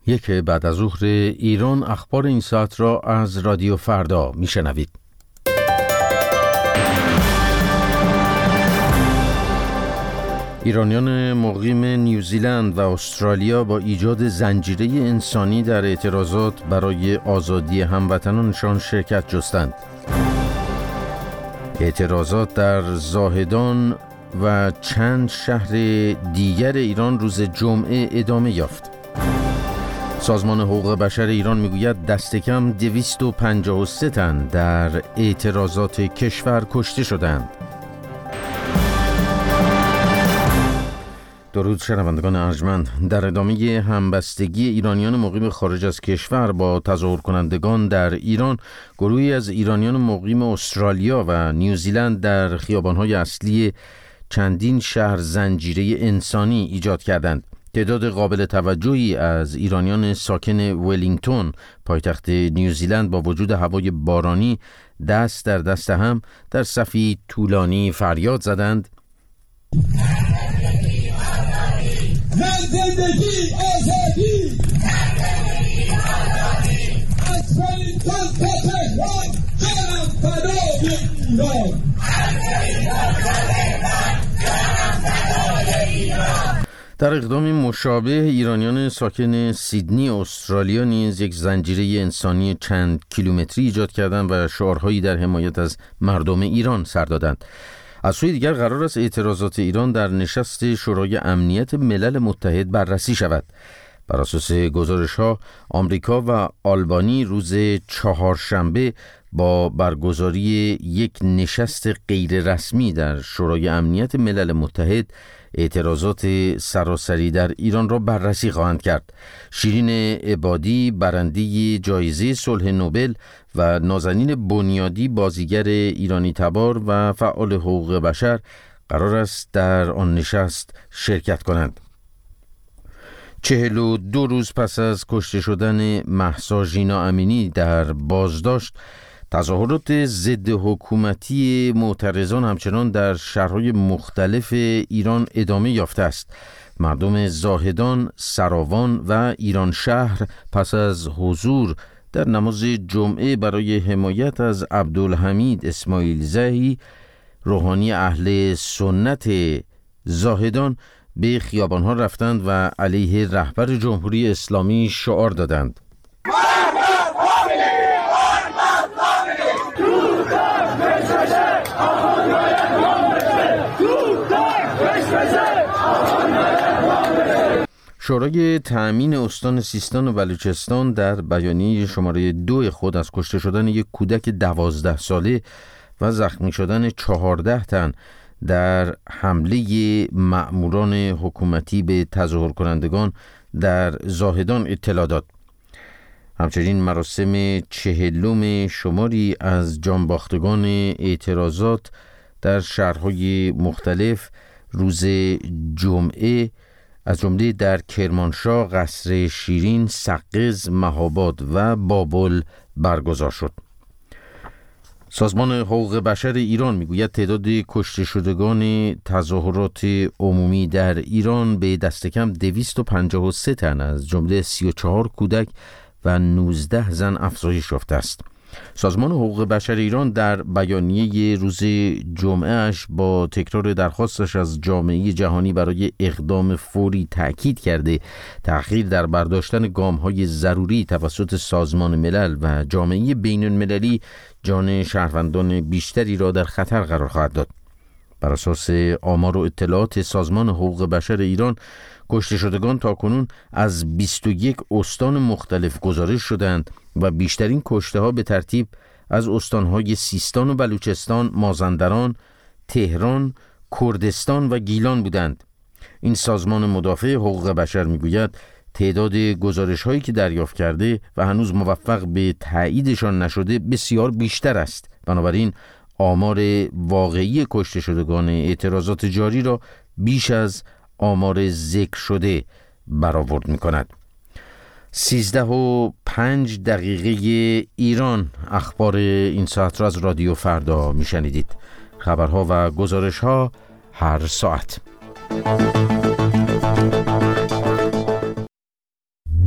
یک بعد از ظهر ایران، اخبار این ساعت را از رادیو فردا میشنوید. ایرانیان مقیم نیوزیلند و استرالیا با ایجاد زنجیره انسانی در اعتراضات برای آزادی هموطنانشان شرکت جستند. اعتراضات در زاهدان و چند شهر دیگر ایران روز جمعه ادامه یافت. سازمان حقوق بشر ایران میگوید دست کم 253 تن در اعتراضات کشور کشته شدند. درود شنوندگان ارجمند. در ادامه همبستگی ایرانیان مقیم خارج از کشور با تظاهر کنندگان در ایران، گروهی از ایرانیان مقیم استرالیا و نیوزیلند در خیابان‌های اصلی چندین شهر زنجیره انسانی ایجاد کردند. تعداد قابل توجهی از ایرانیان ساکن ولینگتون، پایتخت نیوزیلند، با وجود هوای بارانی دست در دست هم در صفی طولانی فریاد زدند: زندگی آزادی، از ولینگتون تا تهران، جانم فدای ایران. در اقدامی مشابه، ایرانیان ساکن سیدنی استرالیا نیز یک زنجیره انسانی چند کیلومتری ایجاد کردند و شعارهایی در حمایت از مردم ایران سر دادند. از سوی دیگر قرار است اعتراضات ایران در نشست شورای امنیت ملل متحد بررسی شود. بر اساس گزارش‌ها، آمریکا و آلبانی روز چهارشنبه با برگزاری یک نشست غیررسمی در شورای امنیت ملل متحد اعتراضات سراسری در ایران را بررسی خواهند کرد. شیرین عبادی، برنده جایزه صلح نوبل، و نازنین بنیادی، بازیگر ایرانی تبار و فعال حقوق بشر، قرار است در آن نشست شرکت کنند. 42 روز پس از کشته شدن مهسا ژینا امینی در بازداشت، تظاهرات ضد حکومتی معترضان همچنان در شهرهای مختلف ایران ادامه یافته است. مردم زاهدان، سراوان و ایران شهر پس از حضور در نماز جمعه برای حمایت از عبدالحمید اسماعیل زاهی، روحانی اهل سنت زاهدان، به خیابانها رفتند و علیه رهبر جمهوری اسلامی شعار دادند. شورای تأمین استان سیستان و بلوچستان در بیانیه شماره 2 خود از کشته شدن یک کودک 12 ساله و زخمی شدن 14 تن در حمله مأموران حکومتی به تظاهر کنندگان در زاهدان اطلاع داد. همچنین مراسم 40 شماری از جانباختگان اعتراضات در شهرهای مختلف روز جمعه از جمله در کرمانشاه، قصر شیرین، سقز، مهاباد و بابل برگزار شد. سازمان حقوق بشر ایران میگوید تعداد کشته شدگان تظاهرات عمومی در ایران به دست کم 253 تن از جمله 34 کودک و 19 زن افزایش یافته است. سازمان حقوق بشر ایران در بیانیه روز جمعهش با تکرار درخواستش از جامعه جهانی برای اقدام فوری تأکید کرده تأخیر در برداشتن گام‌های ضروری توسط سازمان ملل و جامعه بین‌المللی جان شهروندان بیشتری را در خطر قرار خواهد داد. بر اساس آمار و اطلاعات سازمان حقوق بشر ایران، کشته شدگان تاکنون از 21 استان مختلف گزارش شدند و بیشترین کشته ها به ترتیب از استانهای سیستان و بلوچستان، مازندران، تهران، کردستان و گیلان بودند. این سازمان مدافع حقوق بشر میگوید تعداد گزارش هایی که دریافت کرده و هنوز موفق به تاییدشان نشده بسیار بیشتر است. بنابراین آمار واقعی کشته شدگان اعتراضات جاری را بیش از آمار ذکر شده برآورد می‌کند. 13:05 ایران. اخبار این ساعت را از رادیو فردا میشنیدید. خبرها و گزارش‌ها هر ساعت.